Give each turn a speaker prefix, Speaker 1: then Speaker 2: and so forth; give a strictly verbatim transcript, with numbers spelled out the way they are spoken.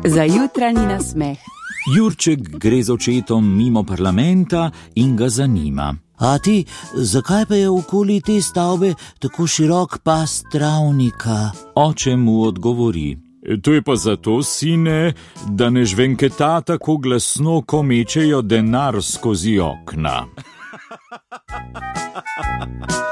Speaker 1: Za jutranji nasmeh.
Speaker 2: Jurček gre z očetom mimo parlamenta in ga zanima.
Speaker 3: Ati, zakaj pa je okoli te stavbe tako širok pas travnika?
Speaker 2: Oče mu odgovori.
Speaker 4: To je pa zato, sine, da ne žvenketa tako glasno, ko mečejo denar skozi okna.